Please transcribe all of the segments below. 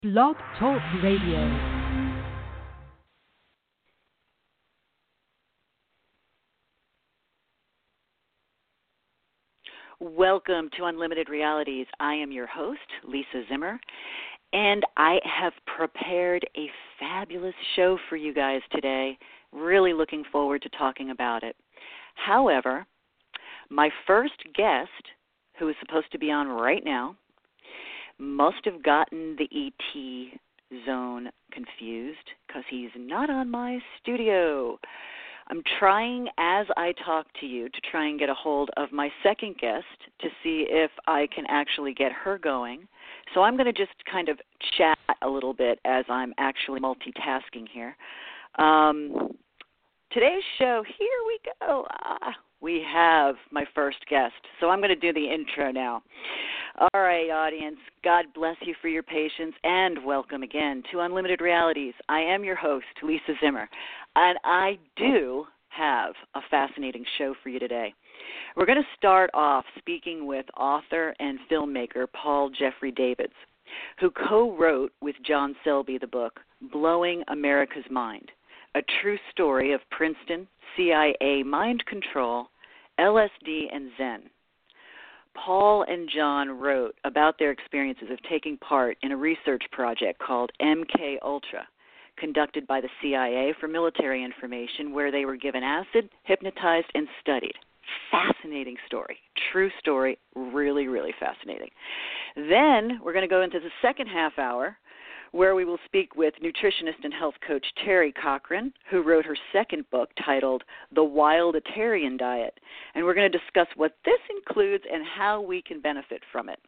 Blog Talk Radio. Welcome to Unlimited Realities. I am your host, Lisa Zimmer, and I have prepared a fabulous show for you guys today. Really looking forward to talking about it. However, my first guest, who is supposed to be on right now, must have gotten the ET zone confused because he's not on my studio. I'm trying, as I talk to you, to try and get a hold of my second guest to see if I can actually get her going. So I'm going to just kind of chat a little bit as I'm actually multitasking here. Today's show, here we go. We have my first guest. So I'm going to do the intro now. All right, audience, God bless you for your patience, and welcome again to Unlimited Realities. I am your host, Lisa Zimmer, and I do have a fascinating show for you today. We're going to start off speaking with author and filmmaker Paul Jeffrey Davids, who co-wrote with John Selby the book, Blowing America's Mind, a true story of Princeton, CIA mind control, LSD, and Zen. Paul and John wrote about their experiences of taking part in a research project called MK Ultra, conducted by the CIA for military information, where they were given acid, hypnotized, and studied. Fascinating story. True story. Really, really fascinating. Then we're going to go into the second half hour, where we will speak with nutritionist and health coach Terry Cochran, who wrote her second book titled The Wilditarian Diet. And we're going to discuss what this includes and how we can benefit from it.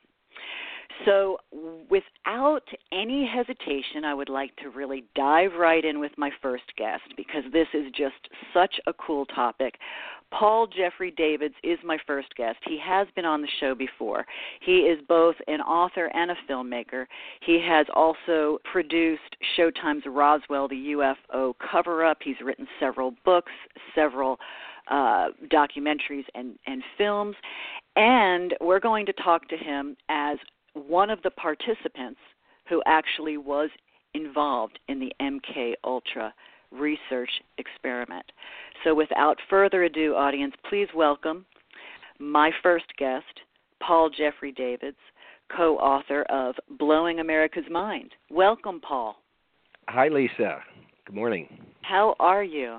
So without any hesitation, I would like to really dive right in with my first guest, because this is just such a cool topic. Paul Jeffrey Davids is my first guest. He has been on the show before. He is both an author and a filmmaker. He has also produced Showtime's Roswell, the UFO cover-up. He's written several books, several documentaries and films. And we're going to talk to him as one of the participants who actually was involved in the MK Ultra research experiment. So without further ado, audience, please welcome my first guest, Paul Jeffrey Davids, co-author of Blowing America's Mind. Welcome, Paul. Hi, Lisa. Good morning. How are you?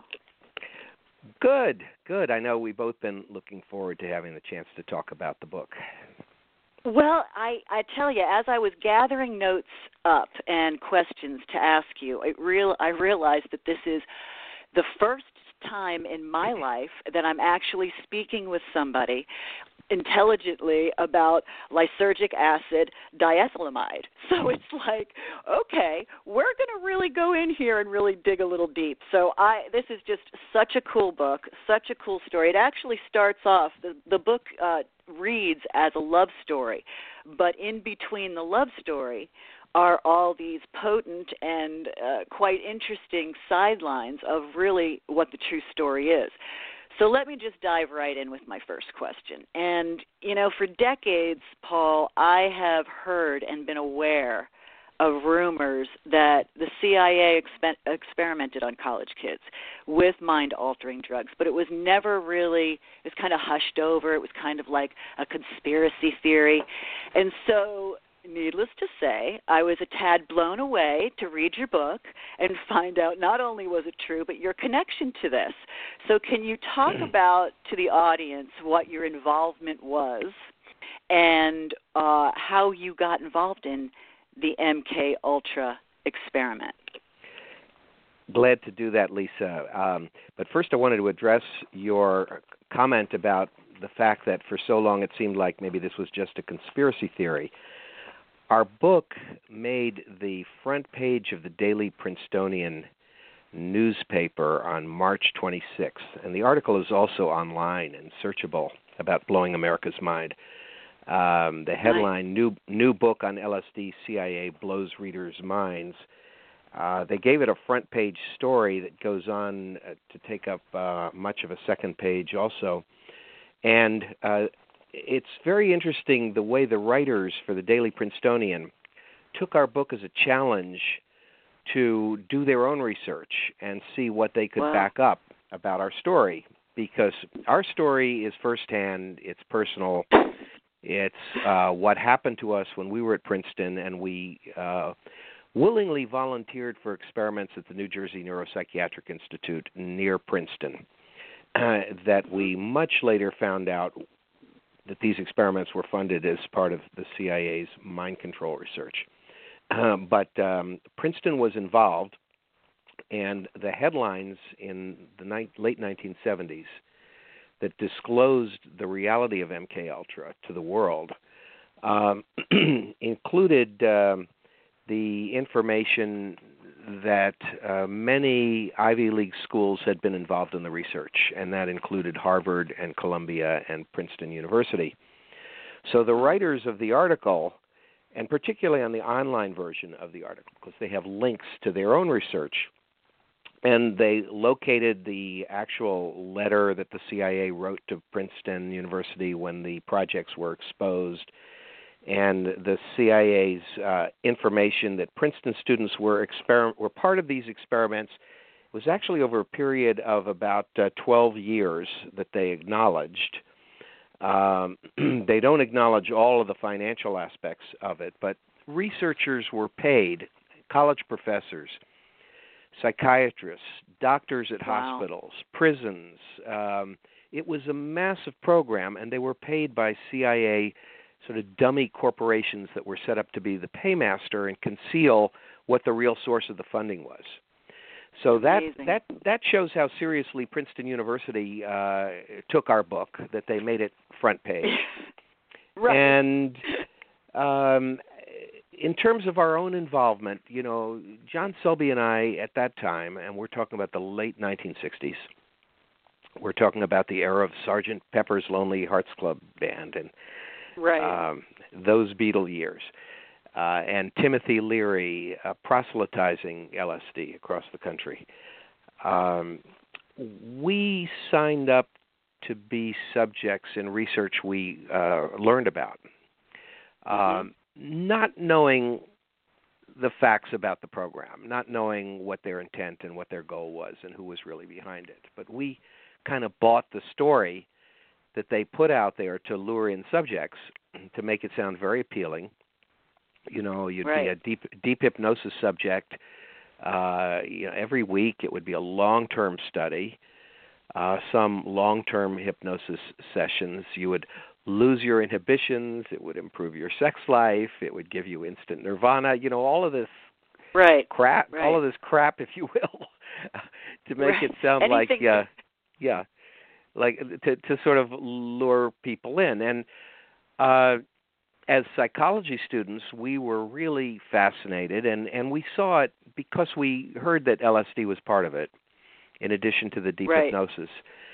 Good. I know we've both been looking forward to having the chance to talk about the book. Well, I tell you, as I was gathering notes up and questions to ask you, I realized that this is the first time in my life that I'm actually speaking with somebody intelligently about lysergic acid diethylamide. So it's like, okay, we're going to really go in here and really dig a little deep. So this is just such a cool book, such a cool story. It actually starts off, the book reads as a love story, but in between the love story are all these potent and quite interesting sidelines of really what the true story is. So let me just dive right in with my first question. And, for decades, Paul, I have heard and been aware of rumors that the CIA experimented on college kids with mind-altering drugs, but it was never really, it was kind of hushed over. It was kind of like a conspiracy theory. And so, needless to say, I was a tad blown away to read your book and find out not only was it true, but your connection to this. So can you talk about to the audience what your involvement was and how you got involved in the MK Ultra experiment? Glad to do that, Lisa. But first I wanted to address your comment about the fact that for so long it seemed like maybe this was just a conspiracy theory. Our book made the front page of the Daily Princetonian newspaper on March 26th, and the article is also online and searchable about Blowing America's Mind. The headline, new book on LSD, CIA blows readers' minds. They gave it a front page story that goes on to take up much of a second page also. And it's very interesting the way the writers for the Daily Princetonian took our book as a challenge to do their own research and see what they could back up about our story, because our story is firsthand, it's personal, it's what happened to us when we were at Princeton, and we willingly volunteered for experiments at the New Jersey Neuropsychiatric Institute near Princeton that we much later found out that these experiments were funded as part of the CIA's mind control research. But Princeton was involved, and the headlines in the late 1970s that disclosed the reality of MKUltra to the world included the information that many Ivy League schools had been involved in the research, and that included Harvard and Columbia and Princeton University. So the writers of the article, and particularly on the online version of the article, because they have links to their own research, and they located the actual letter that the CIA wrote to Princeton University when the projects were exposed, and the CIA's information that Princeton students were part of these experiments. It was actually over a period of about 12 years that they acknowledged. They don't acknowledge all of the financial aspects of it, but researchers were paid, college professors, psychiatrists, doctors at hospitals, prisons. It was a massive program, and they were paid by CIA sort of dummy corporations that were set up to be the paymaster and conceal what the real source of the funding was. So that shows how seriously Princeton University took our book, that they made it front page. Right. And in terms of our own involvement, John Selby and I at that time, and we're talking about the late 1960s, we're talking about the era of Sgt. Pepper's Lonely Hearts Club Band and those Beatle years, and Timothy Leary proselytizing LSD across the country. We signed up to be subjects in research we learned about, not knowing the facts about the program, not knowing what their intent and what their goal was and who was really behind it. But we kind of bought the story that they put out there to lure in subjects to make it sound very appealing. You'd be a deep hypnosis subject. Every week it would be a long-term study, some long-term hypnosis sessions. You would lose your inhibitions. It would improve your sex life. It would give you instant nirvana. All of this crap, all of this crap, if you will, to make it sound like to sort of lure people in. And as psychology students, we were really fascinated, and we saw it because we heard that LSD was part of it, in addition to the deep hypnosis.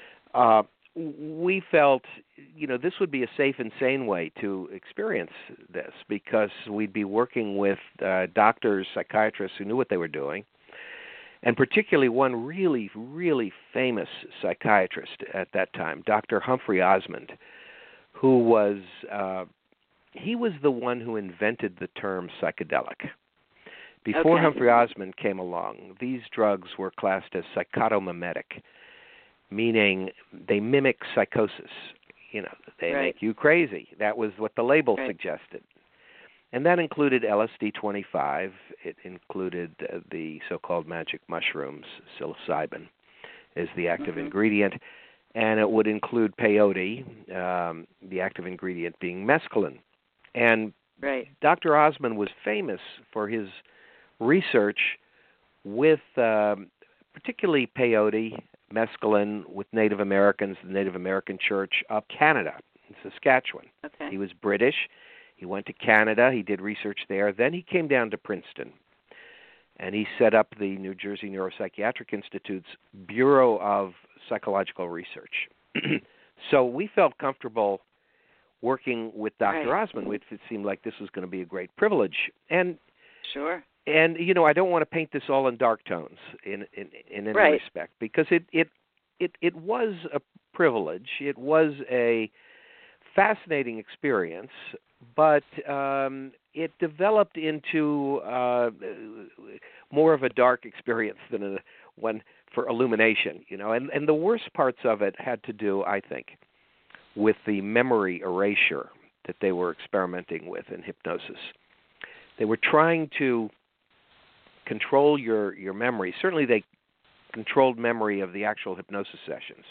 We felt, this would be a safe and sane way to experience this, because we'd be working with doctors, psychiatrists who knew what they were doing, and particularly one really, really famous psychiatrist at that time, Dr. Humphrey Osmond, who was he was the one who invented the term psychedelic. Before Humphrey Osmond came along, these drugs were classed as psychotomimetic, meaning they mimic psychosis. They make you crazy. That was what the label suggested. And that included LSD-25. It included the so-called magic mushrooms, psilocybin, as the active ingredient. And it would include peyote, the active ingredient being mescaline. And Dr. Osmond was famous for his research with particularly peyote, mescaline, with Native Americans, the Native American Church of Canada, in Saskatchewan. He was British. He went to Canada. He did research there. Then he came down to Princeton, and he set up the New Jersey Neuropsychiatric Institute's Bureau of Psychological Research. So we felt comfortable working with Dr. Osmond. It seemed like this was going to be a great privilege. And And I don't want to paint this all in dark tones in any respect, because it was a privilege. It was a fascinating experience. but it developed into more of a dark experience than one for illumination, And the worst parts of it had to do, I think, with the memory erasure that they were experimenting with in hypnosis. They were trying to control your memory. Certainly they controlled memory of the actual hypnosis sessions,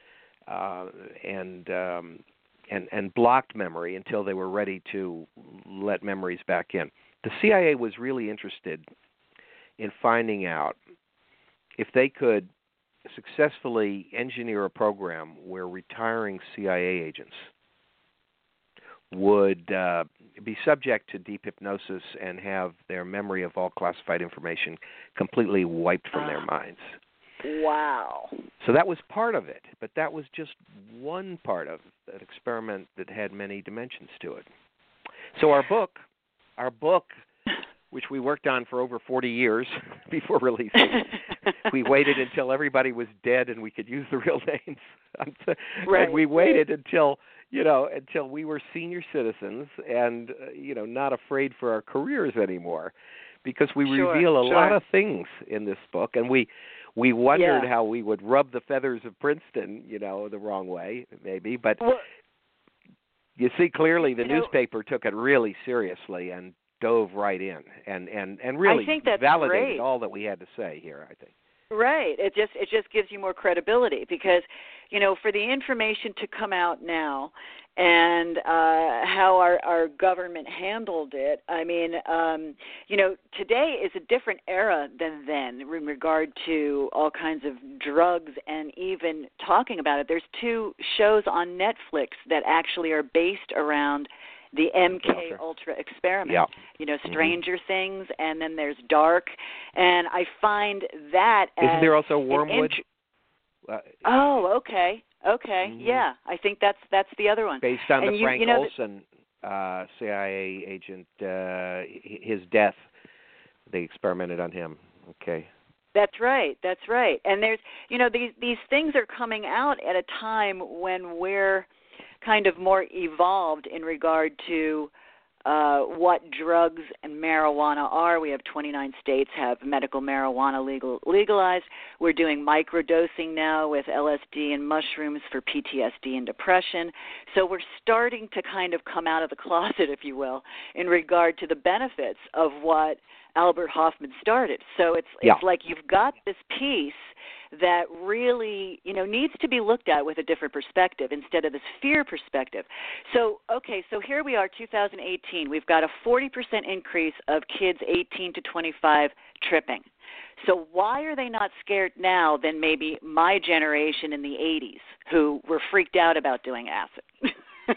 and blocked memory until they were ready to let memories back in. The CIA was really interested in finding out if they could successfully engineer a program where retiring CIA agents would be subject to deep hypnosis and have their memory of all classified information completely wiped from their minds. Wow. So that was part of it, but that was just one part of that experiment that had many dimensions to it. So our book, which we worked on for over 40 years before releasing, we waited until everybody was dead and we could use the real names. Right. And we waited until we were senior citizens and, not afraid for our careers anymore, because we reveal a lot of things in this book, and we wondered how we would rub the feathers of Princeton, the wrong way, maybe. But you see clearly the newspaper took it really seriously and dove right in and really validated all that we had to say here, I think. Right. It just gives you more credibility because, for the information to come out now and how our government handled it, I mean, today is a different era than then in regard to all kinds of drugs and even talking about it. There's 2 shows on Netflix that actually are based around the MK Ultra experiment, Stranger Things, and then there's Dark, and I find that Isn't there also Wormwood? Okay, yeah, I think that's the other one. Based on the Frank Olson CIA agent, his death, they experimented on him. Okay. That's right. And there's, these things are coming out at a time when we're kind of more evolved in regard to what drugs and marijuana are. We have 29 states have medical marijuana legalized. We're doing microdosing now with LSD and mushrooms for PTSD and depression. So we're starting to kind of come out of the closet, if you will, in regard to the benefits of what Albert Hofmann started. So it's like you've got this piece that really, needs to be looked at with a different perspective instead of this fear perspective. So here we are, 2018. We've got a 40% increase of kids 18 to 25 tripping. So why are they not scared now than maybe my generation in the 80s who were freaked out about doing acid?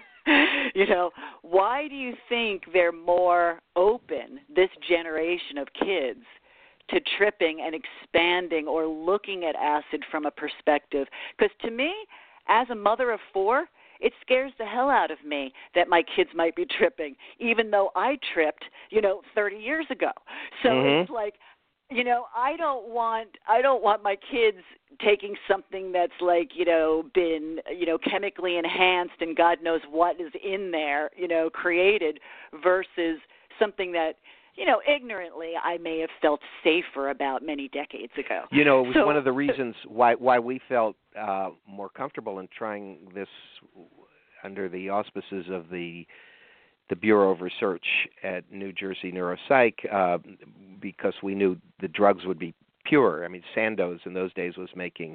Why do you think they're more open, this generation of kids, to tripping and expanding or looking at acid from a perspective? Because to me, as a mother of 4, it scares the hell out of me that my kids might be tripping, even though I tripped, 30 years ago. So it's like, I don't want my kids taking something that's like, been, chemically enhanced and God knows what is in there, created versus something that, ignorantly I may have felt safer about many decades ago. It was one of the reasons why we felt more comfortable in trying this under the auspices of the Bureau of Research at New Jersey Neuropsych, because we knew the drugs would be pure. I mean, Sandoz in those days was making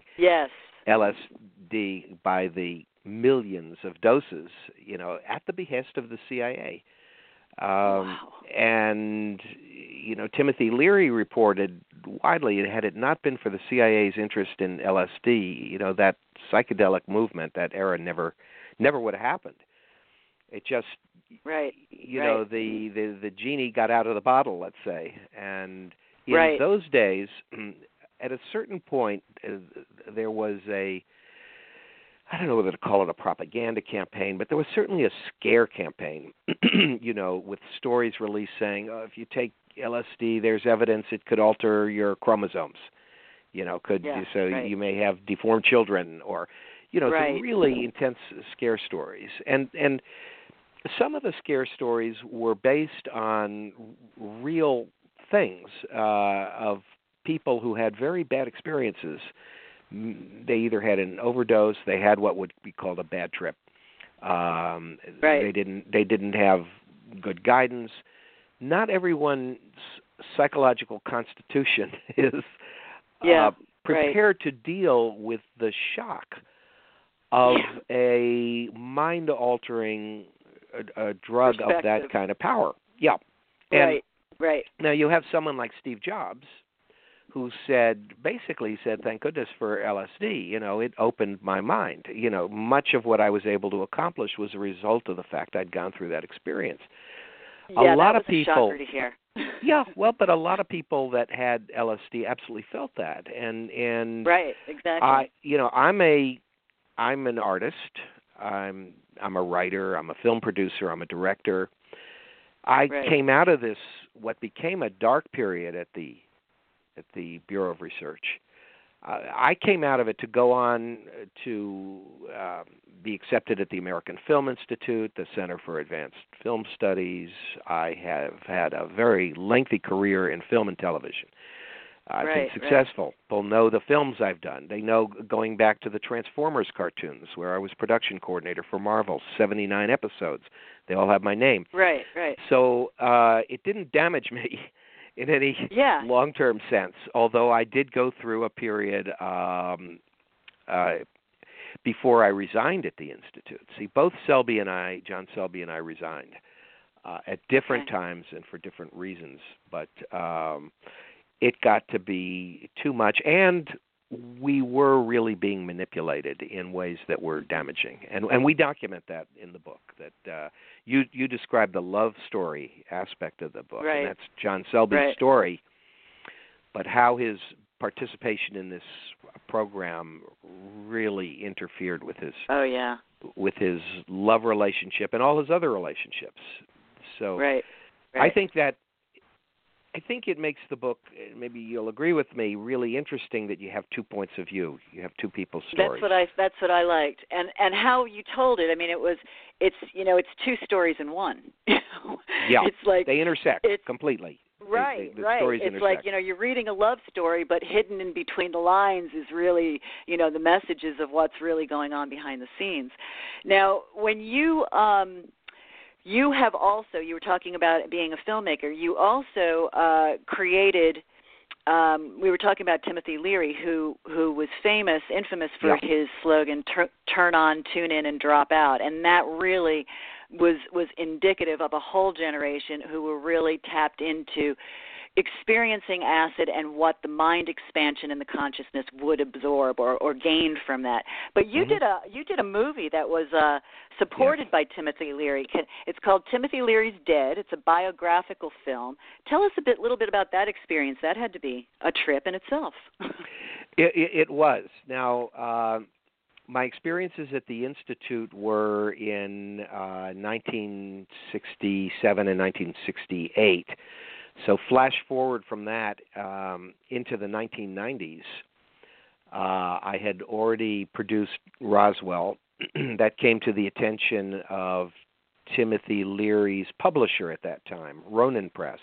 LSD by the millions of doses, at the behest of the CIA. And, Timothy Leary reported widely, had it not been for the CIA's interest in LSD, that psychedelic movement, that era never would have happened. It just, the genie got out of the bottle, let's say. And in those days, at a certain point, there was I don't know whether to call it a propaganda campaign, but there was certainly a scare campaign, with stories released saying, if you take LSD, there's evidence it could alter your chromosomes, you may have deformed children or, some really intense scare stories. And some of the scare stories were based on real things of people who had very bad experiences. They either had an overdose, they had what would be called a bad trip. Right. They didn't have good guidance. Not everyone's psychological constitution is prepared to deal with the shock of a mind-altering drug of that kind of power. Yeah. And right. Now you have someone like Steve Jobs who basically said, thank goodness for LSD. You know, it opened my mind. You know, much of what I was able to accomplish was a result of the fact I'd gone through that experience. Yeah, a lot that was of people, a shocker to hear. Yeah, well, but a lot of people that had LSD absolutely felt that, and right, exactly. I'm an artist. I'm a writer. I'm a film producer. I'm a director. I came out of this what became a dark period at the Bureau of Research. I came out of it to go on to be accepted at the American Film Institute, the Center for Advanced Film Studies. I have had a very lengthy career in film and television. I've been successful. People know the films I've done. They know going back to the Transformers cartoons, where I was production coordinator for Marvel, 79 episodes. They all have my name. Right. So it didn't damage me in any long-term sense, although I did go through a period before I resigned at the Institute. See, both John Selby and I resigned at different times and for different reasons, but it got to be too much, and we were really being manipulated in ways that were damaging. And we document that in the book, that you describe the love story aspect of the book, and that's John Selby's story, but how his participation in this program really interfered with his with his love relationship and all his other relationships. So I think it makes the book, maybe you'll agree with me, really interesting that you have 2 points of view. You have two people's stories. That's what I liked, and how you told it. I mean, it's two stories in one. It's like they intersect completely. Right. Stories it's intersect. like, you're reading a love story, but hidden in between the lines is really, the messages of what's really going on behind the scenes. Now, when you have also, you were talking about being a filmmaker, you also created, we were talking about Timothy Leary, who was infamous for his slogan, turn on, tune in, and drop out. And that really was indicative of a whole generation who were really tapped into experiencing acid and what the mind expansion and the consciousness would absorb or gain from that. But you did a movie that was supported by Timothy Leary. It's called Timothy Leary's Dead. It's a biographical film. Tell us a little bit about that experience. That had to be a trip in itself. It was. Now, my experiences at the Institute were in 1967 and 1968. So flash forward from that into the 1990s, I had already produced Roswell. That came to the attention of Timothy Leary's publisher at that time, Ronin Press.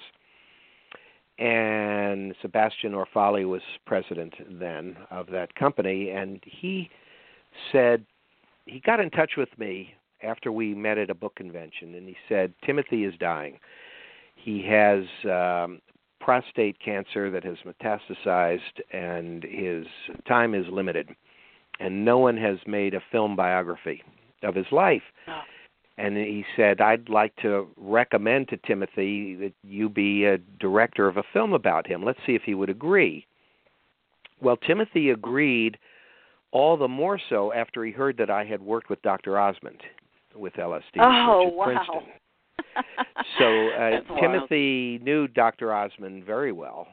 And Sebastian Orfali was president then of that company, and he said, he got in touch with me after we met at a book convention, and he said, Timothy is dying. He has prostate cancer that has metastasized, and his time is limited. And no one has made a film biography of his life. Oh. And he said, I'd like to recommend to Timothy that you be a director of a film about him. Let's see if he would agree. Well, Timothy agreed, all the more so after he heard that I had worked with Dr. Osmond with LSD at Princeton. So Timothy knew Dr. Osmond very well,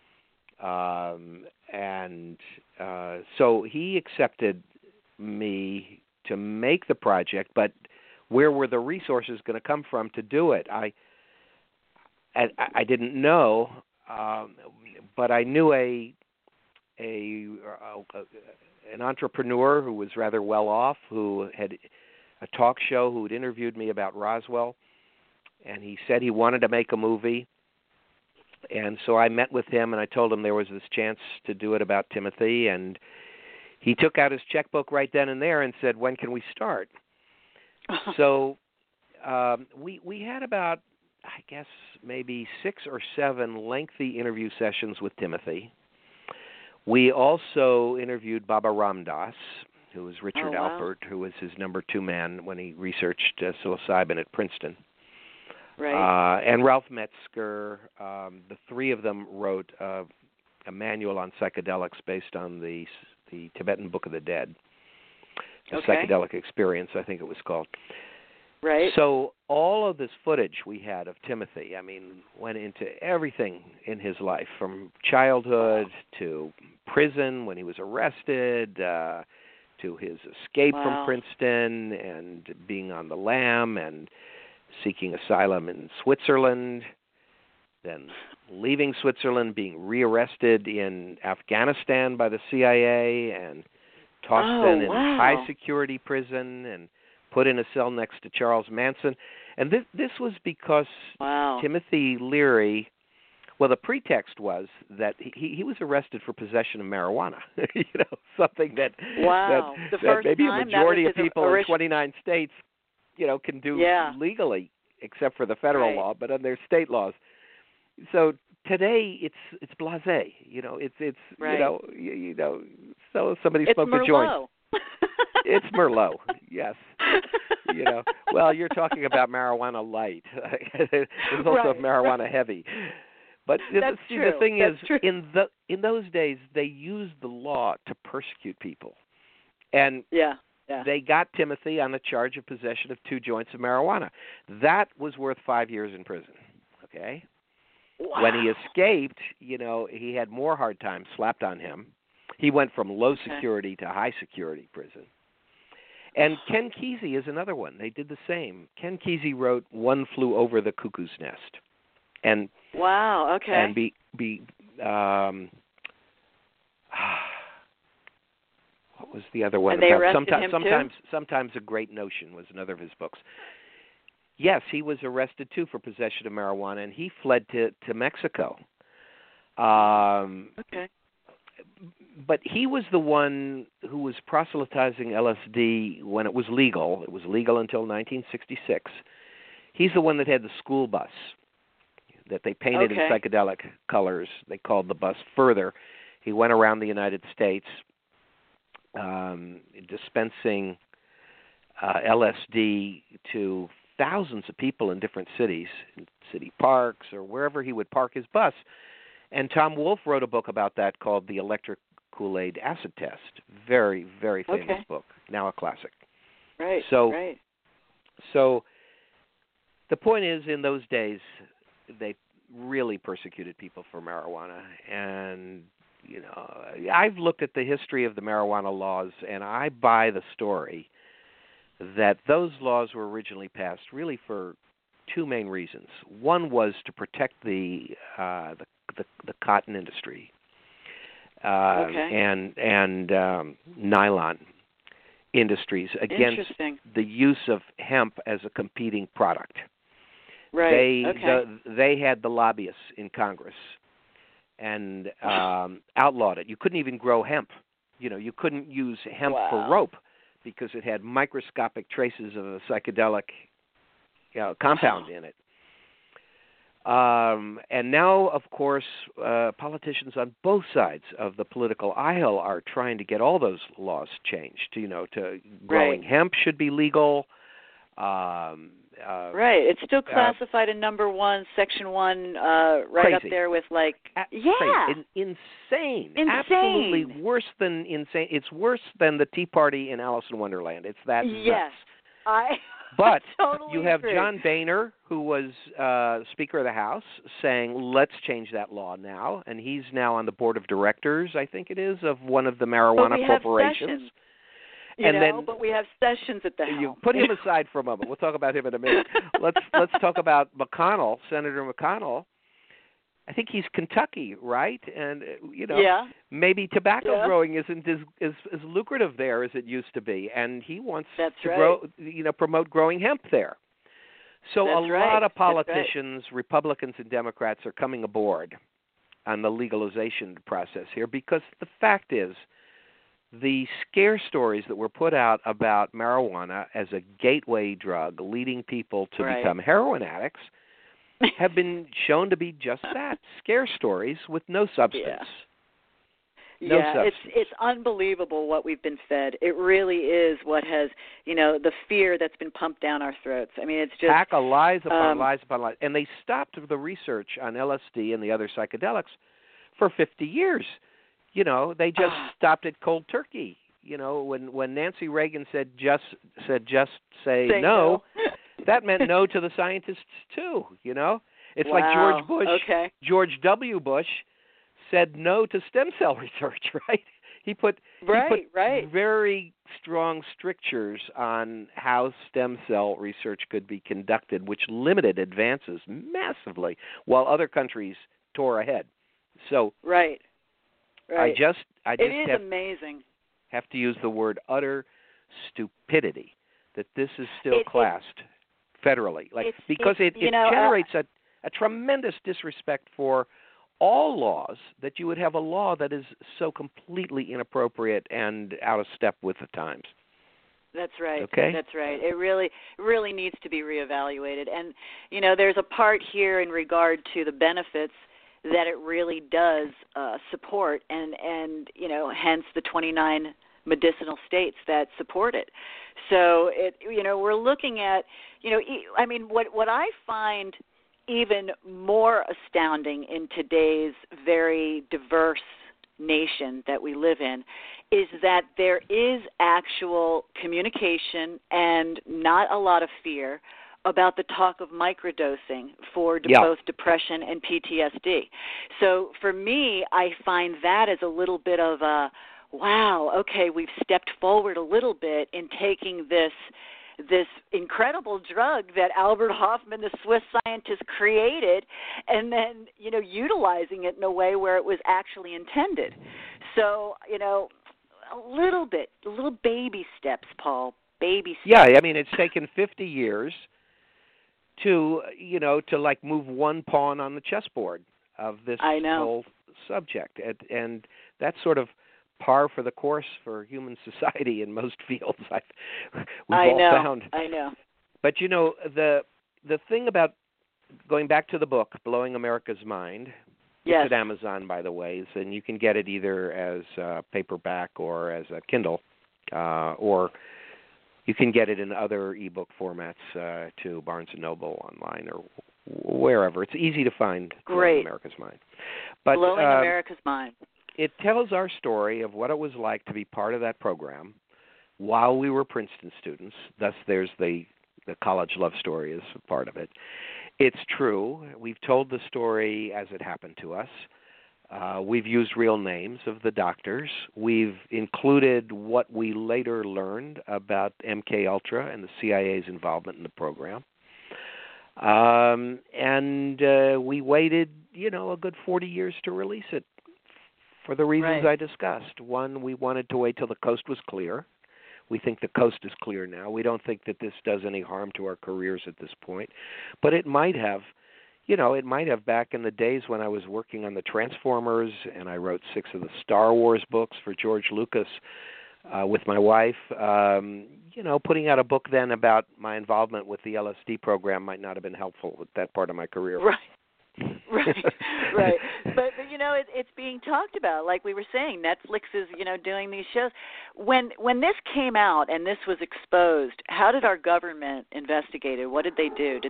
and so he accepted me to make the project, but where were the resources going to come from to do it? I didn't know, but I knew an entrepreneur who was rather well off, who had a talk show who had interviewed me about Roswell, and he said he wanted to make a movie. And so I met with him, and I told him there was this chance to do it about Timothy, and he took out his checkbook right then and there and said, "When can we start?" So we had about, I guess, maybe 6 or 7 lengthy interview sessions with Timothy. We also interviewed Baba Ram Dass, who was Richard Alpert, who was his number 2 man when he researched psilocybin at Princeton. Right. And Ralph Metzger. The 3 of them wrote a manual on psychedelics based on the Tibetan Book of the Dead, the Psychedelic Experience, I think it was called. Right. So all of this footage we had of Timothy, went into everything in his life, from childhood to prison when he was arrested, to his escape from Princeton and being on the lam and seeking asylum in Switzerland, then leaving Switzerland, being rearrested in Afghanistan by the CIA and tossed in high security prison and put in a cell next to Charles Manson. And this was because Timothy Leary, well, the pretext was that he was arrested for possession of marijuana, something that maybe a majority of people in 29 states, can do legally, except for the federal law, but on their state laws. So today it's blasé, so somebody smoked a joint. It's Merlot, yes. Well, you're talking about marijuana light. There's also marijuana heavy. But the thing is, in those days, they used the law to persecute people. And they got Timothy on the charge of possession of 2 joints of marijuana. That was worth 5 years in prison, okay? Wow. When he escaped, he had more hard times slapped on him. He went from low security to high security prison. And Ken Kesey is another one. They did the same. Ken Kesey wrote One Flew Over the Cuckoo's Nest. And And what was the other one? And they arrested him too? Sometimes a Great Notion was another of his books. Yes, he was arrested too for possession of marijuana, and he fled to Mexico. But he was the one who was proselytizing LSD when it was legal. It was legal until 1966. He's the one that had the school bus that they painted in psychedelic colors. They called the bus Further. He went around the United States dispensing LSD to thousands of people in different cities, in city parks or wherever he would park his bus. And Tom Wolfe wrote a book about that called The Electric Kool-Aid Acid Test. Very, very famous book, now a classic. Right, So the point is, in those days, they really persecuted people for marijuana. And, I've looked at the history of the marijuana laws, and I buy the story that those laws were originally passed really for 2 main reasons. One was to protect the cotton industry and nylon industries against the use of hemp as a competing product. Right. They had the lobbyists in Congress and outlawed it. You couldn't even grow hemp. You couldn't use hemp for rope because it had microscopic traces of a psychedelic compound in it. And now, of course, politicians on both sides of the political aisle are trying to get all those laws changed. To growing hemp should be legal. It's still classified in number 1, section 1, crazy. Up there with insane. Absolutely worse than insane. It's worse than the Tea Party in Alice in Wonderland. It's that nuts. But totally you have agree. John Boehner, who was Speaker of the House, saying, let's change that law now. And he's now on the board of directors, I think it is, of one of the marijuana corporations. But we have Sessions at the House. You put him aside for a moment. We'll talk about him in a minute. Let's talk about McConnell, Senator McConnell. I think he's Kentucky, right? And Yeah. maybe tobacco Yeah. growing isn't as lucrative there as it used to be, and he wants That's to right. promote growing hemp there. So That's a lot of right. That's right. politicians, Republicans and Democrats, are coming aboard on the legalization process here, because the fact is, the scare stories that were put out about marijuana as a gateway drug leading people to Right. become heroin addicts have been shown to be just that, scare stories with no substance. No Yeah, substance. it's unbelievable what we've been fed. It really is what has, the fear that's been pumped down our throats. I mean, it's just Pack of lies upon lies upon lies. And they stopped the research on LSD and the other psychedelics for 50 years. They just stopped it cold turkey. When Nancy Reagan said just say no, that meant no to the scientists too. It's like George Bush. Okay. George W. Bush said no to stem cell research, right? He put very strong strictures on how stem cell research could be conducted, which limited advances massively, while other countries tore ahead. So Right. I just it is amazing. Have to use the word utter stupidity that this is still classed federally, because it generates a tremendous disrespect for all laws, that you would have a law that is so completely inappropriate and out of step with the times. That's right. Okay? That's right. It really needs to be reevaluated. And, there's a part here in regard to the benefits that it really does support, and hence the 29 medicinal states that support it. So, we're looking at, what I find even more astounding in today's very diverse nation that we live in is that there is actual communication and not a lot of fear about the talk of microdosing for both depression and PTSD. So for me, I find that as a little bit of a, wow, okay, we've stepped forward a little bit in taking this incredible drug that Albert Hoffman, the Swiss scientist, created, and then, utilizing it in a way where it was actually intended. So, a little baby steps, Paul, baby steps. Yeah, it's taken 50 years to move one pawn on the chessboard of this whole subject. And that's sort of par for the course for human society in most fields. We've all found. I know. But the thing about going back to the book, Blowing America's Mind, it's at Amazon, by the way, and you can get it either as paperback or as a Kindle, or you can get it in other ebook formats too, Barnes & Noble online or wherever. It's easy to find. Blowing America's Mind. But Blowing America's Mind. It tells our story of what it was like to be part of that program while we were Princeton students. Thus, there's the college love story as a part of it. It's true. We've told the story as it happened to us. We've used real names of the doctors. We've included what we later learned about MKUltra and the CIA's involvement in the program. And we waited, a good 40 years to release it for the reasons I discussed. One, we wanted to wait till the coast was clear. We think the coast is clear now. We don't think that this does any harm to our careers at this point. But it might have. It might have back in the days when I was working on the Transformers and I wrote 6 of the Star Wars books for George Lucas with my wife. Putting out a book then about my involvement with the LSD program might not have been helpful with that part of my career. Right. But it's being talked about. Like we were saying, Netflix is, doing these shows. When this came out and this was exposed, how did our government investigate it? What did they do?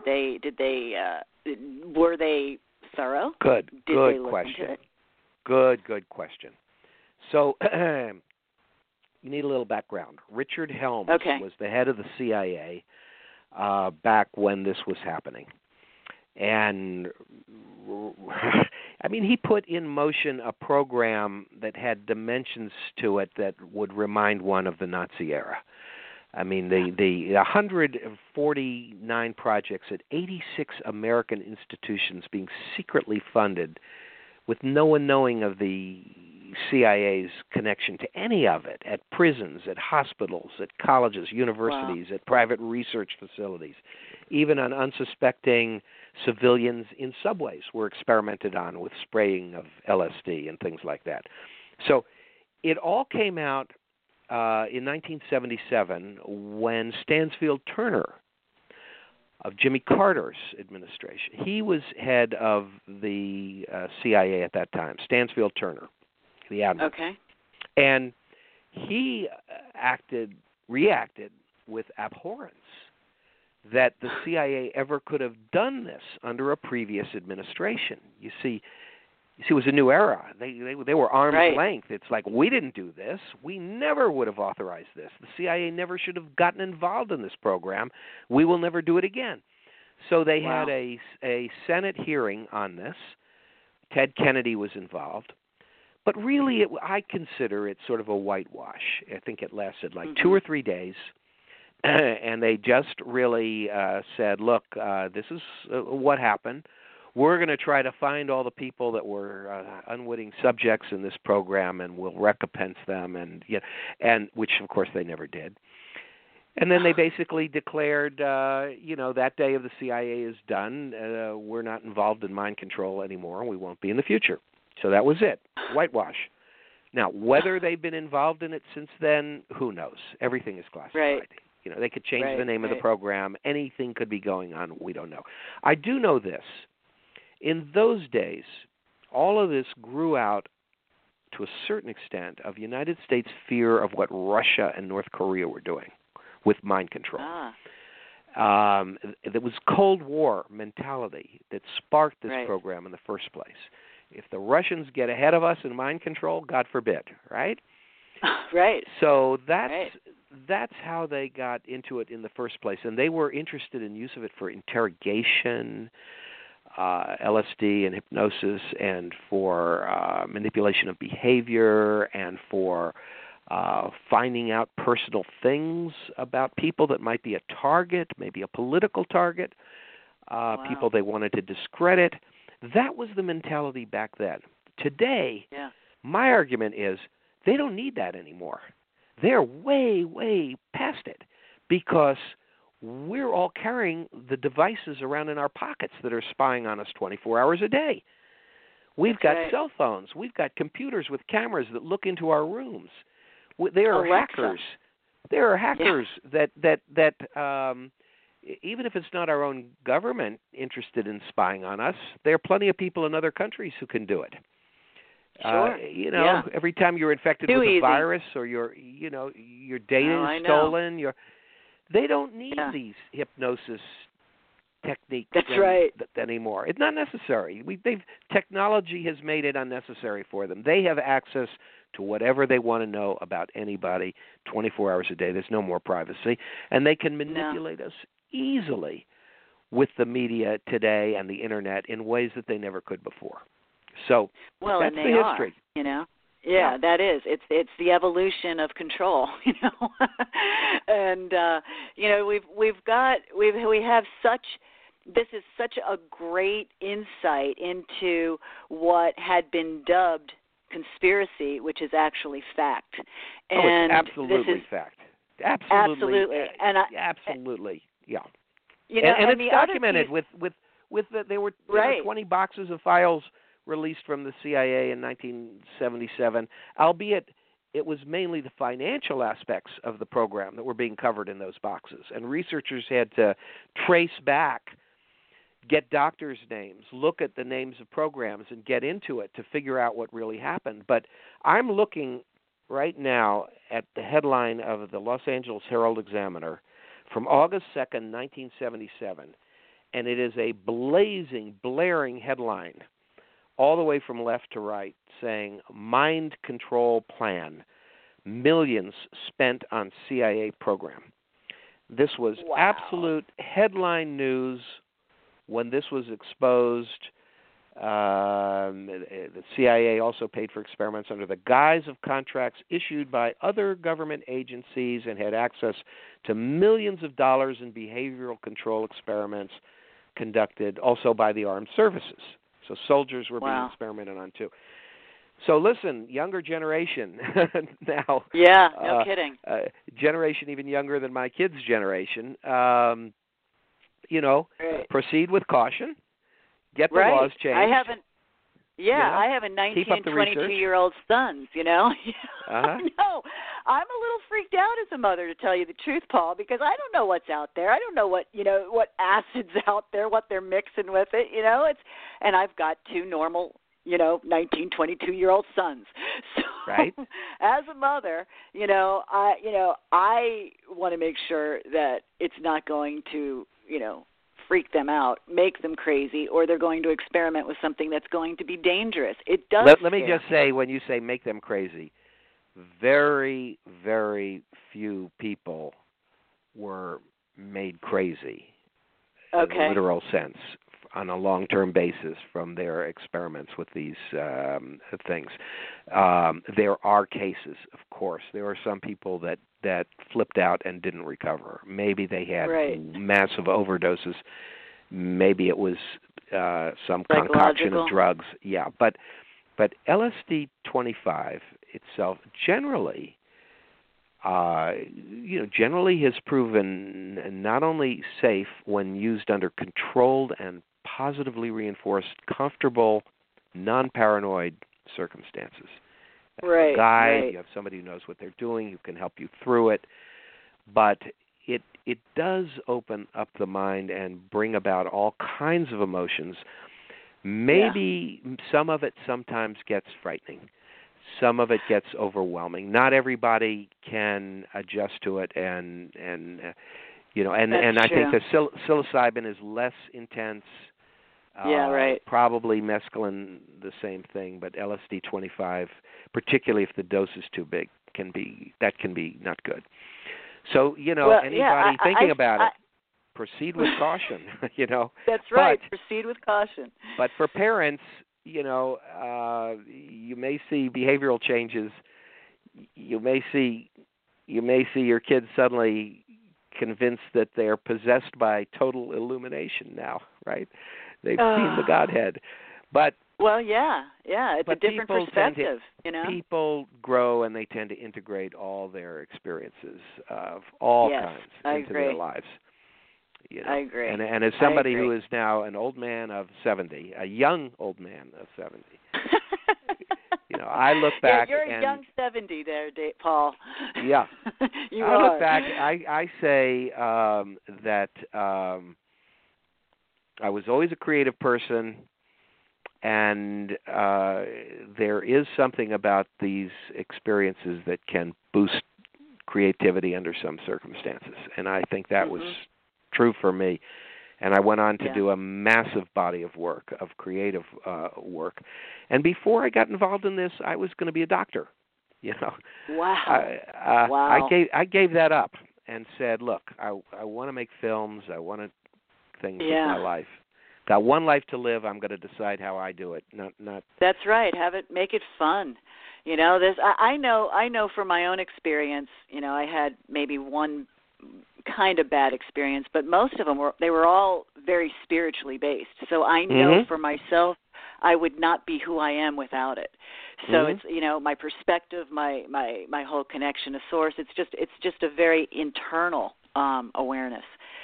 Were they thorough? Good question. Good question. So you need a little background. Richard Helms was the head of the CIA back when this was happening. And, he put in motion a program that had dimensions to it that would remind one of the Nazi era. I mean, the 149 projects at 86 American institutions being secretly funded with no one knowing of the CIA's connection to any of it, at prisons, at hospitals, at colleges, universities, at private research facilities, even on unsuspecting civilians in subways were experimented on with spraying of LSD and things like that. So it all came out in 1977 when Stansfield Turner of Jimmy Carter's administration, he was head of the CIA at that time, Stansfield Turner, the admiral. Okay. And he reacted with abhorrence that the CIA ever could have done this under a previous administration. You see, it was a new era. They were arm's length. It's like, we didn't do this. We never would have authorized this. The CIA never should have gotten involved in this program. We will never do it again. So they had a Senate hearing on this. Ted Kennedy was involved. But really, I consider it sort of a whitewash. I think it lasted like 2 or 3 days. And they just really said, look, this is what happened. We're going to try to find all the people that were unwitting subjects in this program, and we'll recompense them, and which of course they never did. And then they basically declared, that day of the CIA is done. We're not involved in mind control anymore, and we won't be in the future. So that was it, whitewash. Now, whether they've been involved in it since then, who knows? Everything is classified. Right. They could change the name of the program. Anything could be going on. We don't know. I do know this. In those days, all of this grew out to a certain extent of United States fear of what Russia and North Korea were doing with mind control. There was Cold War mentality that sparked this program in the first place. If the Russians get ahead of us in mind control, God forbid, right? Right. So that's how they got into it in the first place. And they were interested in use of it for interrogation, LSD and hypnosis, and for manipulation of behavior, and for finding out personal things about people that might be a target, maybe a political target, people they wanted to discredit. That was the mentality back then. Today, my argument is they don't need that anymore. They're way, way past it, because we're all carrying the devices around in our pockets that are spying on us 24 hours a day. We've got cell phones. We've got computers with cameras that look into our rooms. There are hackers. There are hackers that even if it's not our own government interested in spying on us, there are plenty of people in other countries who can do it. Sure. Every time you're infected with a virus, or your data is stolen, they don't need these hypnosis techniques anymore. It's not necessary. Technology has made it unnecessary for them. They have access to whatever they want to know about anybody 24 hours a day. There's no more privacy. And they can manipulate us easily with the media today and the Internet in ways that they never could before. So that's the history. Yeah, that is. It's the evolution of control, and we have such. This is such a great insight into what had been dubbed conspiracy, which is actually fact. And it's absolutely fact. Absolutely. And absolutely. Yeah. And it's documented there were 20 boxes of files released from the CIA in 1977, albeit it was mainly the financial aspects of the program that were being covered in those boxes. And researchers had to trace back, get doctors' names, look at the names of programs, and get into it to figure out what really happened. But I'm looking right now at the headline of the Los Angeles Herald-Examiner from August 2nd, 1977, and it is a blazing, blaring headline all the way from left to right, saying, "Mind Control Plan, Millions Spent on CIA Program." This was absolute headline news when this was exposed The CIA also paid for experiments under the guise of contracts issued by other government agencies and had access to millions of dollars in behavioral control experiments conducted also by the armed services. So soldiers were being experimented on too. So listen, younger generation now. Yeah, no kidding. Generation even younger than my kids' generation. Proceed with caution. Get the laws changed. I have a 19, 22-year-old sons, No, I'm a little freaked out as a mother, to tell you the truth, Paul, because I don't know what's out there. I don't know what acid's out there, what they're mixing with it, and I've got two normal 19, 22-year-old sons. So right. As a mother, I want to make sure that it's not going to, freak them out, make them crazy, or they're going to experiment with something that's going to be dangerous. It does. Let me just say, when you say make them crazy, very, very few people were made crazy in a literal sense on a long-term basis from their experiments with these things. There are cases, of course. There are some people that flipped out and didn't recover. Maybe they had massive overdoses. Maybe it was some concoction of drugs. Yeah, but LSD-25 itself generally has proven not only safe when used under controlled and positively reinforced, comfortable, non-paranoid circumstances. Right. A guide, you have somebody who knows what they're doing, who can help you through it. But it does open up the mind and bring about all kinds of emotions. Maybe some of it sometimes gets frightening. Some of it gets overwhelming. Not everybody can adjust to it, and I think the psilocybin is less intense. Probably mescaline, the same thing, but LSD-25, particularly if the dose is too big, can be not good. So anybody thinking about it, proceed with caution. That's right. Proceed with caution. But for parents, you may see behavioral changes. You may see your kids suddenly convinced that they're possessed by total illumination now, right? They've seen the Godhead. But it's a different perspective, People grow and they tend to integrate all their experiences of all kinds into their lives. I agree. And as somebody who is now an old man of 70, a young old man of 70, I look back. You're a young 70 there, Paul. Yeah. I look back. I say that I was always a creative person, and there is something about these experiences that can boost creativity under some circumstances, and I think that was true for me. And I went on to do a massive body of work, of creative work. And before I got involved in this, I was going to be a doctor. Wow. I gave that up and said, look, I want to make films. I want to things with my life. Got one life to live. I'm going to decide how I do it. Not. That's right. Make it fun. I know from my own experience. I had maybe one kind of bad experience, but most of them were all very spiritually based. So I know for myself, I would not be who I am without it. So it's my perspective, my whole connection to source. It's just a very internal awareness.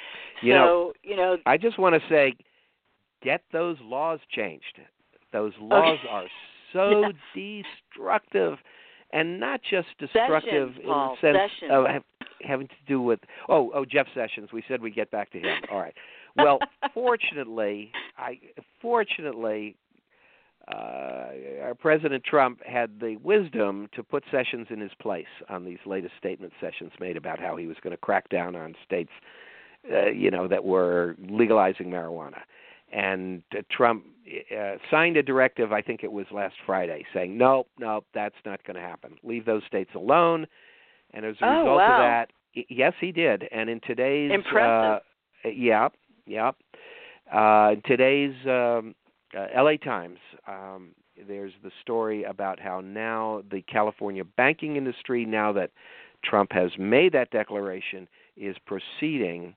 I just want to say, get those laws changed. Those laws are so destructive, and not just destructive in the sense of having to do with Jeff Sessions. We said we'd get back to him. All right. Well, fortunately, our President Trump had the wisdom to put Sessions in his place on these latest statements Sessions made about how he was going to crack down on states, that were legalizing marijuana. And Trump signed a directive, I think it was last Friday, saying, no, that's not going to happen. Leave those states alone. And as a result of that, yes, he did. And in today's impressive. in today's L.A. Times, there's the story about how now the California banking industry, now that Trump has made that declaration, is proceeding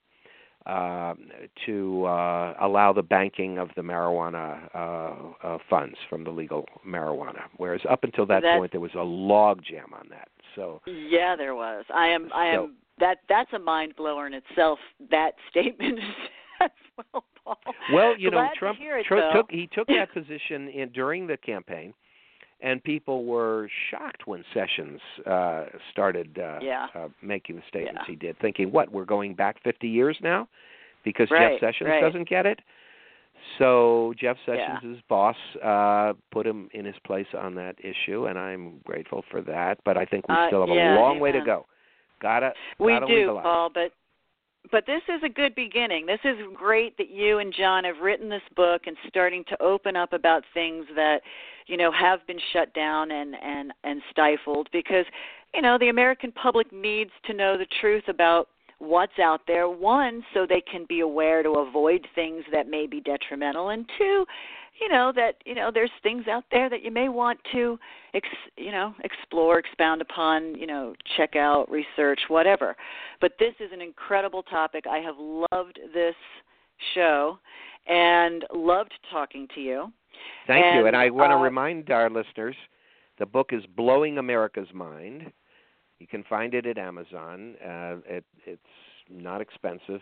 to allow the banking of the marijuana funds from the legal marijuana, whereas up until that point there was a log jam on that. So yeah, there was. That's a mind blower in itself. That statement as well, Paul. Well, Trump took that position during the campaign. And people were shocked when Sessions started making the statements he did, thinking, what, we're going back 50 years now because Jeff Sessions doesn't get it? So Jeff Sessions' boss put him in his place on that issue, and I'm grateful for that. But I think we still have a long way to go. We do, legalize. Paul, but this is a good beginning. This is great that you and John have written this book and starting to open up about things that, have been shut down and stifled because, the American public needs to know the truth about what's out there. One, so they can be aware to avoid things that may be detrimental, and two, there's things out there that you may want to, explore, expound upon, check out, research, whatever. But this is an incredible topic. I have loved this show and loved talking to you. Thank you. And I want to remind our listeners, the book is Blowing America's Mind. You can find it at Amazon. It's not expensive.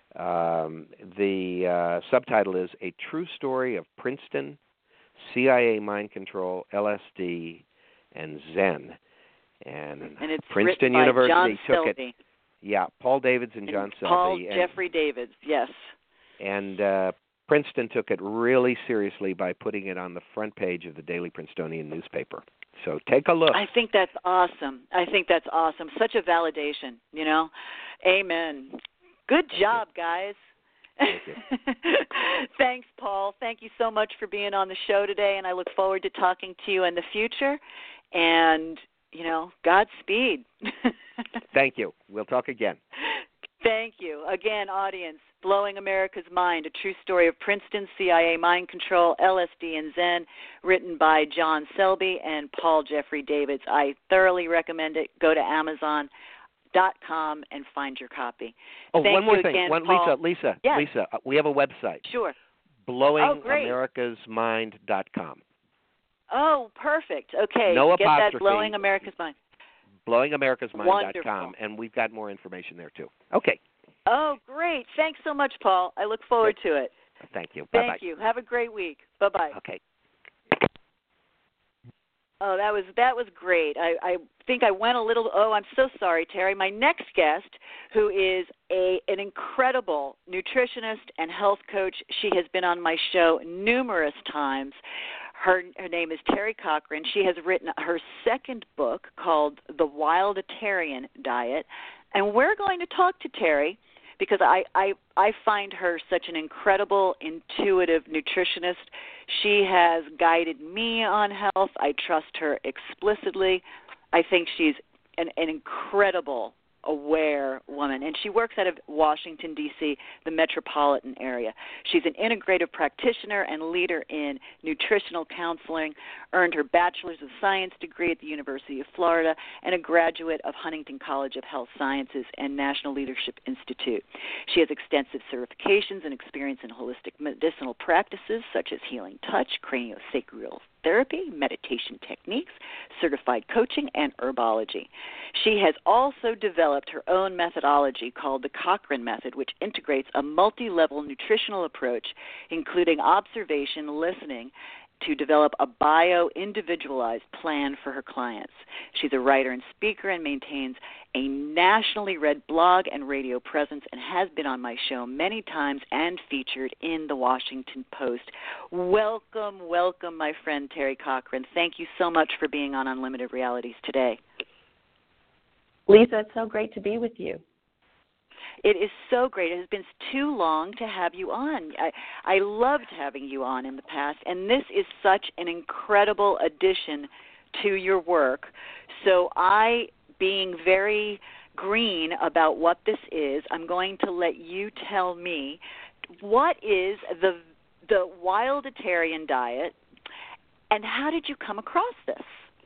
The subtitle is A True Story of Princeton, CIA Mind Control, LSD, and Zen. And it's Princeton written by University John took Selby. it. Yeah, Paul Davids and John Selby. Paul Jeffrey Davids, yes. And Princeton took it really seriously by putting it on the front page of the Daily Princetonian newspaper. So take a look. I think that's awesome. Such a validation, Amen. Good job, guys. Thank you. Thanks, Paul. Thank you so much for being on the show today, and I look forward to talking to you in the future. And, Godspeed. Thank you. We'll talk again. Thank you. Again, audience, Blowing America's Mind, A True Story of Princeton, CIA Mind Control, LSD, and Zen, written by John Selby and Paul Jeffrey Davids. I thoroughly recommend it. Go to Amazon.com and find your copy. Thank one more thing. Again, Paul. Lisa, yes. Lisa, we have a website. Sure. BlowingAmericasMind.com. Oh, perfect. Okay. No Get apostrophe. that, Blowing America's Mind. BlowingAmericasMind.com. Wonderful. And we've got more information there, too. Okay. Oh, great. Thanks so much, Paul. I look forward to it. Thank you. Bye-bye. Thank you. Have a great week. Bye-bye. Okay. Oh, that was great. I think I went a little. Oh, I'm so sorry, Terry. My next guest, who is an incredible nutritionist and health coach. She has been on my show numerous times. Her name is Terry Cochran. She has written her second book called The Wildatarian Diet, and we're going to talk to Terry because I find her such an incredible, intuitive nutritionist. She has guided me on health. I trust her explicitly. I think she's an incredible, aware woman, and she works out of Washington, D.C., the metropolitan area. She's an integrative practitioner and leader in nutritional counseling, earned her Bachelor's of Science degree at the University of Florida, and a graduate of Huntington College of Health Sciences and National Leadership Institute. She has extensive certifications and experience in holistic medicinal practices such as healing touch, craniosacral therapy, meditation techniques, certified coaching, and herbology. She has also developed her own methodology called the Cochran Method, which integrates a multi-level nutritional approach, including observation, listening, to develop a bio-individualized plan for her clients. She's a writer and speaker and maintains a nationally read blog and radio presence and has been on my show many times and featured in the Washington Post. Welcome, my friend Terry Cochran. Thank you so much for being on Unlimited Realities today. Lisa, it's so great to be with you. It is so great. It has been too long to have you on. I loved having you on in the past, and this is such an incredible addition to your work. So being very green about what this is, I'm going to let you tell me what is the Wilditarian diet, and how did you come across this?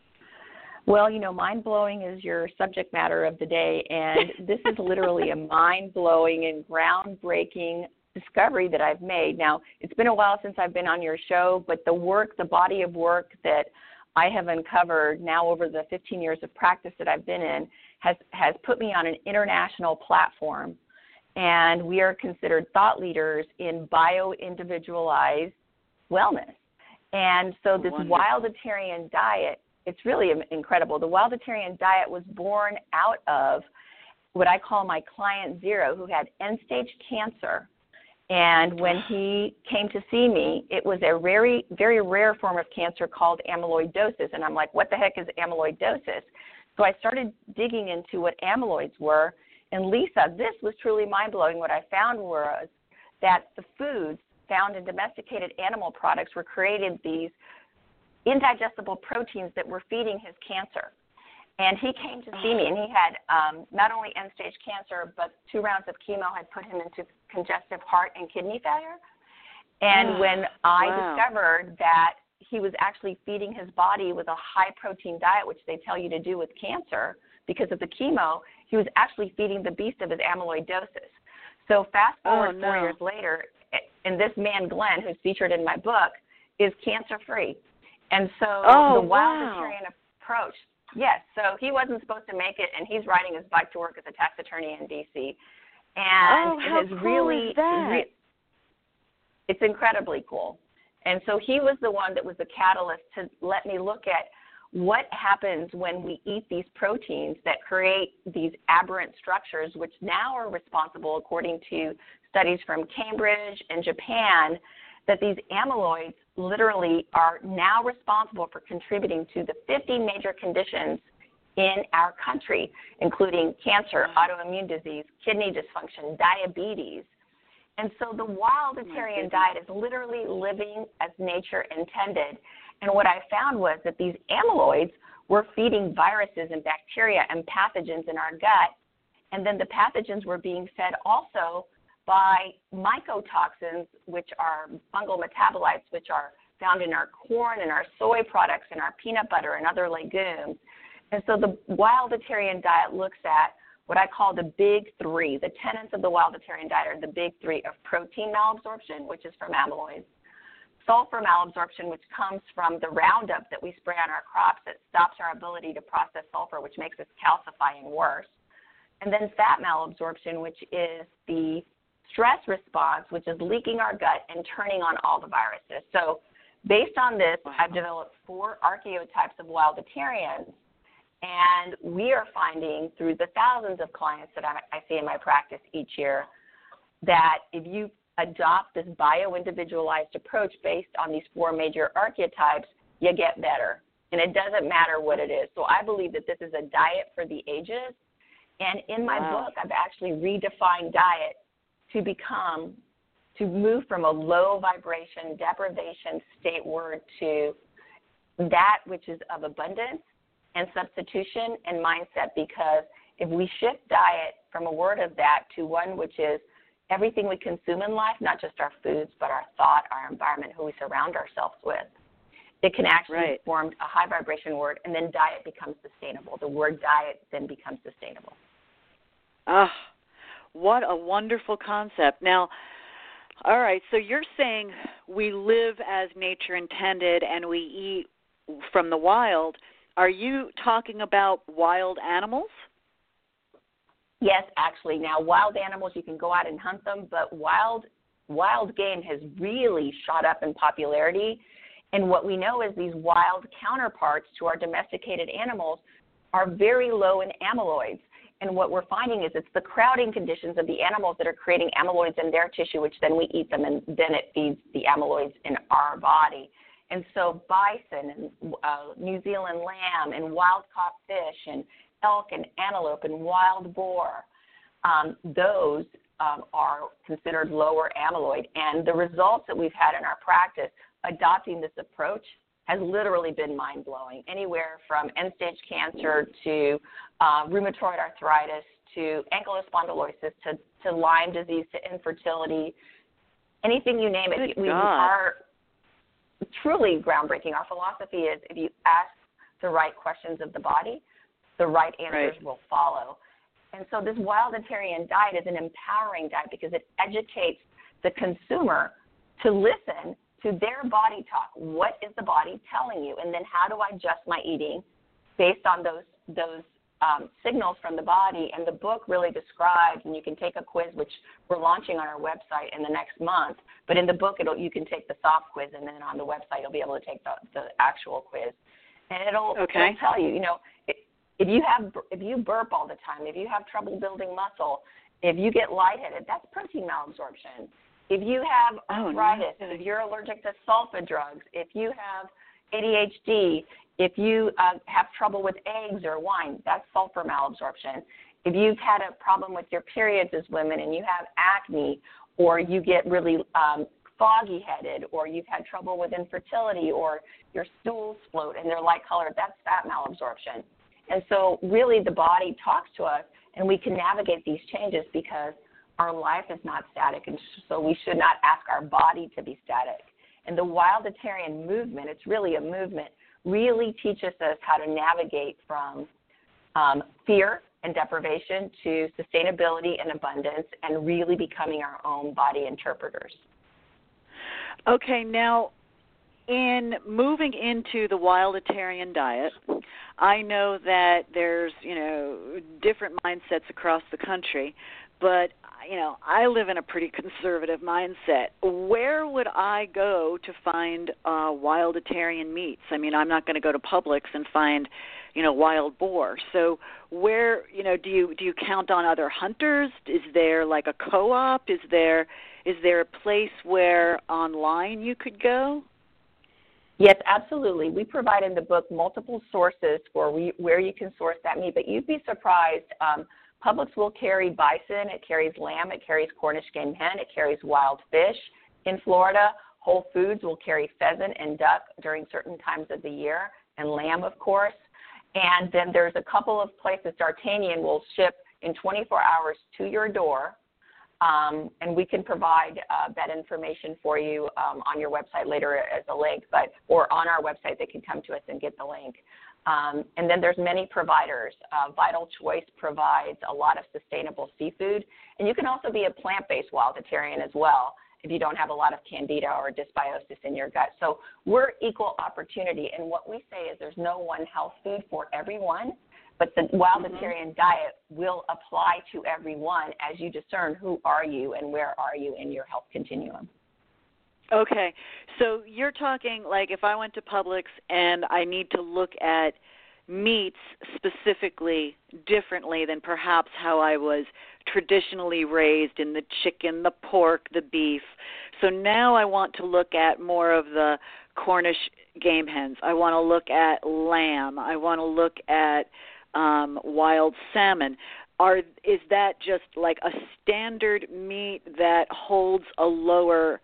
Well, mind-blowing is your subject matter of the day, and this is literally a mind-blowing and groundbreaking discovery that I've made. Now, it's been a while since I've been on your show, but the body of work that I have uncovered now over the 15 years of practice that I've been in has put me on an international platform, and we are considered thought leaders in bio-individualized wellness. And so this Wilditarian diet, it's really incredible. The Wilditarian diet was born out of what I call my client zero, who had end-stage cancer. And when he came to see me, it was a very, very rare form of cancer called amyloidosis. And I'm like, what the heck is amyloidosis? So I started digging into what amyloids were. And Lisa, this was truly mind-blowing. What I found was that the foods found in domesticated animal products were creating these indigestible proteins that were feeding his cancer. And he came to see me, and he had not only end-stage cancer, but 2 rounds of chemo had put him into congestive heart and kidney failure. And when I discovered that he was actually feeding his body with a high-protein diet, which they tell you to do with cancer because of the chemo, he was actually feeding the beast of his amyloidosis. So fast forward 4 years later, and this man, Glenn, who's featured in my book, is cancer-free. And so the Wilditarian approach, yes, so he wasn't supposed to make it, and he's riding his bike to work as a tax attorney in D.C. And how cool is that? It's incredibly cool. And so he was the one that was the catalyst to let me look at what happens when we eat these proteins that create these aberrant structures, which now are responsible, according to studies from Cambridge and Japan, that these amyloids literally are now responsible for contributing to the 50 major conditions in our country, including cancer, autoimmune disease, kidney dysfunction, diabetes. And so the Wilditarian diet is literally living as nature intended. And what I found was that these amyloids were feeding viruses and bacteria and pathogens in our gut, and then the pathogens were being fed also by mycotoxins, which are fungal metabolites, which are found in our corn and our soy products and our peanut butter and other legumes. And so the Wilditarian diet looks at what I call the big 3. The tenets of the Wilditarian diet are the big 3 of protein malabsorption, which is from amyloids, sulfur malabsorption, which comes from the Roundup that we spray on our crops that stops our ability to process sulfur, which makes us calcify and worse, and then fat malabsorption, which is the stress response, which is leaking our gut and turning on all the viruses. So based on this, I've developed 4 archetypes of Wilditarians, and we are finding through the thousands of clients that I see in my practice each year that if you adopt this bio-individualized approach based on these 4 major archetypes, you get better. And it doesn't matter what it is. So I believe that this is a diet for the ages. And in my book, I've actually redefined diet to move from a low vibration, deprivation state word to that which is of abundance and substitution and mindset, because if we shift diet from a word of that to one which is everything we consume in life, not just our foods, but our thought, our environment, who we surround ourselves with, it can actually form a high vibration word, and then diet becomes sustainable. The word diet then becomes sustainable. What a wonderful concept. Now, all right, so you're saying we live as nature intended and we eat from the wild. Are you talking about wild animals? Yes, actually. Now, wild animals, you can go out and hunt them, but wild game has really shot up in popularity. And what we know is these wild counterparts to our domesticated animals are very low in amyloids. And what we're finding is it's the crowding conditions of the animals that are creating amyloids in their tissue, which then we eat them, and then it feeds the amyloids in our body. And so bison and New Zealand lamb and wild-caught fish and elk and antelope and wild boar, those are considered lower amyloid. And the results that we've had in our practice adopting this approach has literally been mind-blowing, anywhere from end-stage cancer to rheumatoid arthritis to ankylospondylosis to Lyme disease to infertility anything you name it. We God. are truly groundbreaking. Our philosophy is if you ask the right questions of the body, the right answers will follow. And so this Wildatarian diet is an empowering diet because it educates the consumer to listen to their body talk. What is the body telling you? And then how do I adjust my eating based on those signals from the body? And the book really describes, and you can take a quiz, which we're launching on our website in the next month. But in the book, you can take the soft quiz, and then on the website, you'll be able to take the actual quiz. And it'll tell you, if you burp all the time, if you have trouble building muscle, if you get lightheaded, that's protein malabsorption. If you have arthritis, if you're allergic to sulfa drugs, if you have ADHD, if you have trouble with eggs or wine, that's sulfur malabsorption. If you've had a problem with your periods as women and you have acne, or you get really foggy-headed, or you've had trouble with infertility, or your stools float and they're light-colored, that's fat malabsorption. And so really the body talks to us, and we can navigate these changes because our life is not static, and so we should not ask our body to be static. And the Wildatarian movement, it's really a movement, really teaches us how to navigate from fear and deprivation to sustainability and abundance, and really becoming our own body interpreters. Okay, now in moving into the Wildatarian diet, I know that there's, different mindsets across the country, but, I live in a pretty conservative mindset. Where would I go to find Wildatarian meats? I mean, I'm not going to go to Publix and find, wild boar. So where, do you count on other hunters? Is there like a co-op? Is there a place where online you could go? Yes, absolutely. We provide in the book multiple sources for where you can source that meat, but you'd be surprised. Publix will carry bison, it carries lamb, it carries Cornish game hen, it carries wild fish. In Florida, Whole Foods will carry pheasant and duck during certain times of the year, and lamb, of course. And then there's a couple of places, D'Artagnan will ship in 24 hours to your door, and we can provide that information for you on your website later as a link, or on our website they can come to us and get the link. And then there's many providers. Vital Choice provides a lot of sustainable seafood, and you can also be a plant-based Wildatarian as well if you don't have a lot of candida or dysbiosis in your gut. So we're equal opportunity, and what we say is there's no one health food for everyone, but the Wildatarian diet will apply to everyone as you discern who are you and where are you in your health continuum. Okay, so you're talking like if I went to Publix and I need to look at meats specifically differently than perhaps how I was traditionally raised in the chicken, the pork, the beef. So now I want to look at more of the Cornish game hens. I want to look at lamb. I want to look at wild salmon. Is that just like a standard meat that holds a lower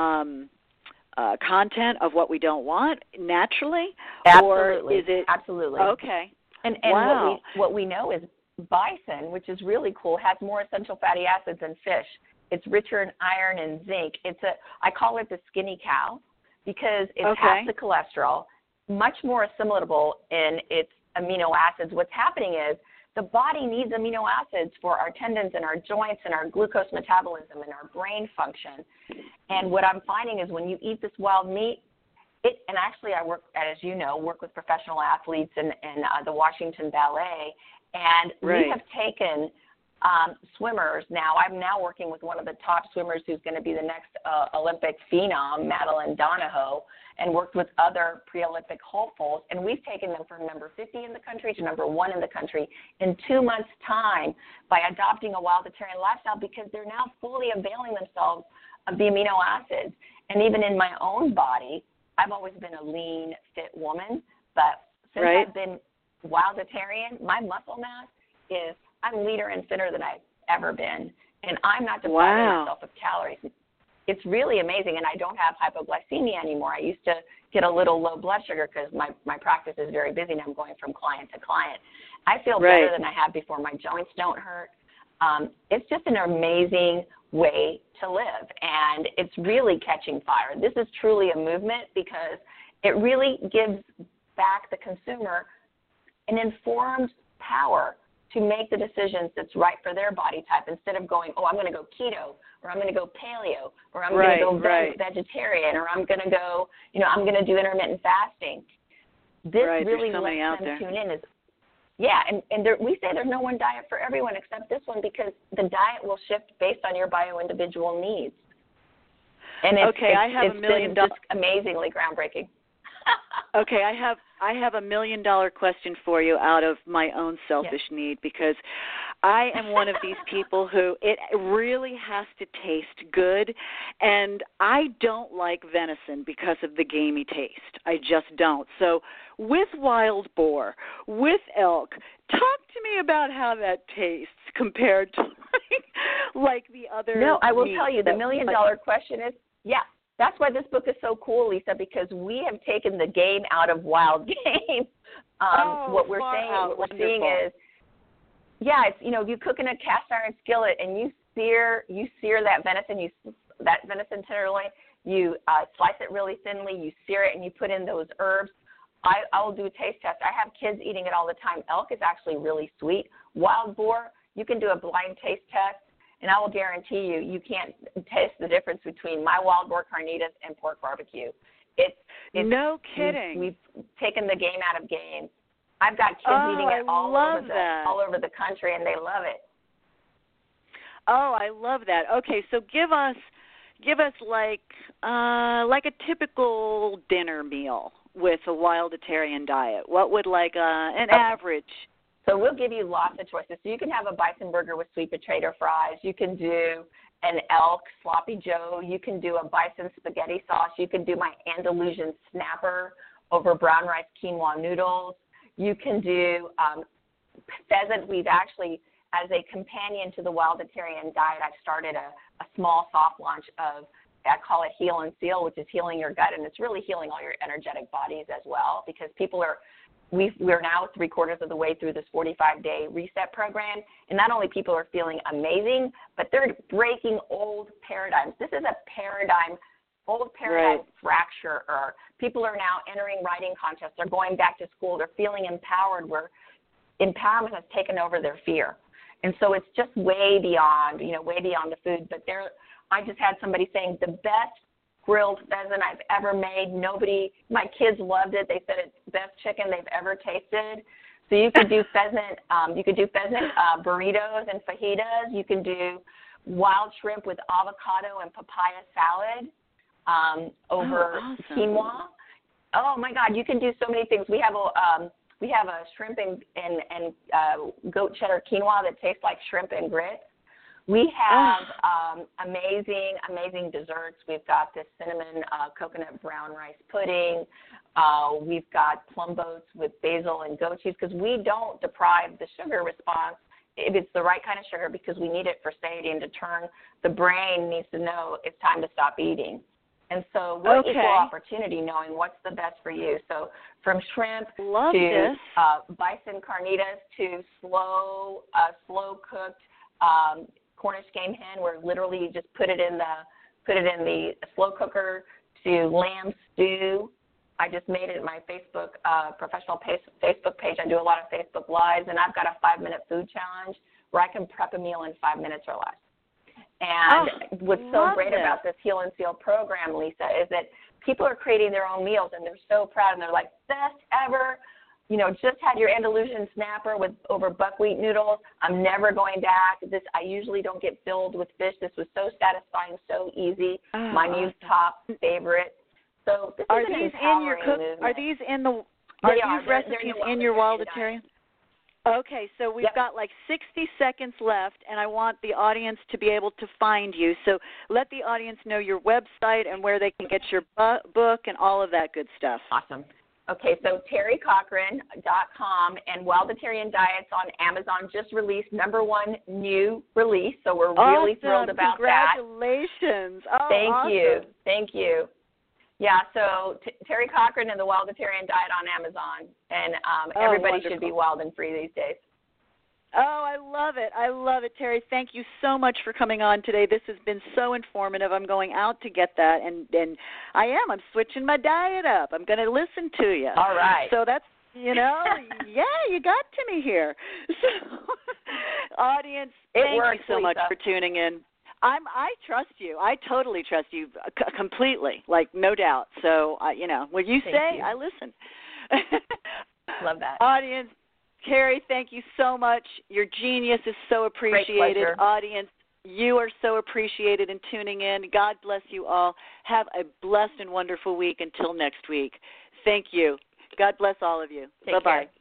content of what we don't want naturally? Absolutely. Or is it absolutely okay? And wow. what we know is bison, which is really cool, has more essential fatty acids than fish. It's richer in iron and zinc. I call it the skinny cow because it's half the cholesterol, much more assimilable in its amino acids. What's happening is the body needs amino acids for our tendons and our joints and our glucose metabolism and our brain function. And what I'm finding is when you eat this wild meat, and actually I work with professional athletes and the Washington Ballet, and we have taken swimmers. Now I'm now working with one of the top swimmers who's going to be the next Olympic phenom, Madeline Donahoe, and worked with other pre-Olympic hopefuls, and we've taken them from number 50 in the country to number 1 in the country in 2 months' time by adopting a Wildatarian lifestyle because they're now fully availing themselves of the amino acids. And even in my own body, I've always been a lean, fit woman, but since I've been Wildatarian, my muscle mass is, I'm leaner and thinner than I've ever been, and I'm not depriving myself of calories. It's really amazing, and I don't have hypoglycemia anymore. I used to get a little low blood sugar because my practice is very busy, and I'm going from client to client. I feel better than I have before. My joints don't hurt. It's just an amazing way to live, and it's really catching fire. This is truly a movement because it really gives back the consumer an informed power to make the decisions that's right for their body type instead of going, I'm going to go keto, or I'm going to go paleo, or I'm going to go vegetarian, or I'm going to go, I'm going to do intermittent fasting. This really lets them tune in. And we say there's no one diet for everyone except this one because the diet will shift based on your bio-individual needs. And it's been just amazingly groundbreaking. Okay, I have $1 million question for you out of my own selfish need, because I am one of these people who it really has to taste good, and I don't like venison because of the gamey taste. I just don't. So with wild boar, with elk, talk to me about how that tastes compared to like the other. No, I will tell you, the $1 million question is, that's why this book is so cool, Lisa, because we have taken the game out of wild game. What we're seeing is, it's, you cook in a cast iron skillet and you sear that venison tenderloin. You slice it really thinly, you sear it, and you put in those herbs. I will do a taste test. I have kids eating it all the time. Elk is actually really sweet. Wild boar, you can do a blind taste test. And I will guarantee you can't taste the difference between my wild boar carnitas and pork barbecue. It's no kidding. We've taken the game out of game. I've got kids eating it all over the country, and they love it. Oh, I love that. Okay, so give us like a typical dinner meal with a Wilditarian diet. What would an average? So we'll give you lots of choices. So you can have a bison burger with sweet potato fries. You can do an elk sloppy joe. You can do a bison spaghetti sauce. You can do my Andalusian snapper over brown rice quinoa noodles. You can do pheasant. We've actually, as a companion to the Wilditarian diet, I've started a small soft launch of, I call it Heal and Seal, which is healing your gut, and it's really healing all your energetic bodies as well, because we're now 3/4 of the way through this 45-day reset program, and not only people are feeling amazing, but they're breaking old paradigms. This is a old paradigm fracturer. People are now entering writing contests. They're going back to school. They're feeling empowered, where empowerment has taken over their fear. And so it's just way beyond the food. But I just had somebody saying the best grilled pheasant I've ever made. My kids loved it. They said it's the best chicken they've ever tasted. So you could do pheasant. Burritos and fajitas. You can do wild shrimp with avocado and papaya salad over quinoa. Oh my God, you can do so many things. We have a shrimp and goat cheddar quinoa that tastes like shrimp and grits. We have amazing desserts. We've got this cinnamon coconut brown rice pudding. We've got plum boats with basil and goat cheese, because we don't deprive the sugar response if it's the right kind of sugar, because we need it for satiety and to turn. The brain needs to know it's time to stop eating. And so we're equal opportunity, knowing what's the best for you. So from shrimp to bison carnitas to slow cooked Cornish game hen, where literally you just put it in the slow cooker, to lamb stew. I just made it in my Facebook professional Facebook page. I do a lot of Facebook Lives, and I've got a 5-minute food challenge where I can prep a meal in 5 minutes or less. And what's so great about this Heal and Seal program, Lisa, is that people are creating their own meals, and they're so proud, and they're like, best ever. Just had your Andalusian snapper over buckwheat noodles. I'm never going back. I usually don't get filled with fish. This was so satisfying, so easy. My new top favorite. So this is an empowering movement. Are these recipes in your Wilditarian? Okay, so we've got like 60 seconds left, and I want the audience to be able to find you. So let the audience know your website and where they can get your book and all of that good stuff. Awesome. Okay, so TerryCochran.com, and Wilditarian Diets on Amazon just released #1 new release, so we're really thrilled about Congratulations. that. Thank you. Yeah, so Terry Cochran and the Wilditarian Diet on Amazon, and everybody should be wild and free these days. Oh, I love it. I love it, Terry. Thank you so much for coming on today. This has been so informative. I'm going out to get that, and I am. I'm switching my diet up. I'm going to listen to you. All right. So that's, you got to me here. So, audience, thank you so much for tuning in. I trust you. I totally trust you completely, like no doubt. So, when you say, I listen. Love that. Audience, Terry, thank you so much. Your genius is so appreciated. Audience, you are so appreciated in tuning in. God bless you all. Have a blessed and wonderful week until next week. Thank you. God bless all of you. Bye-bye.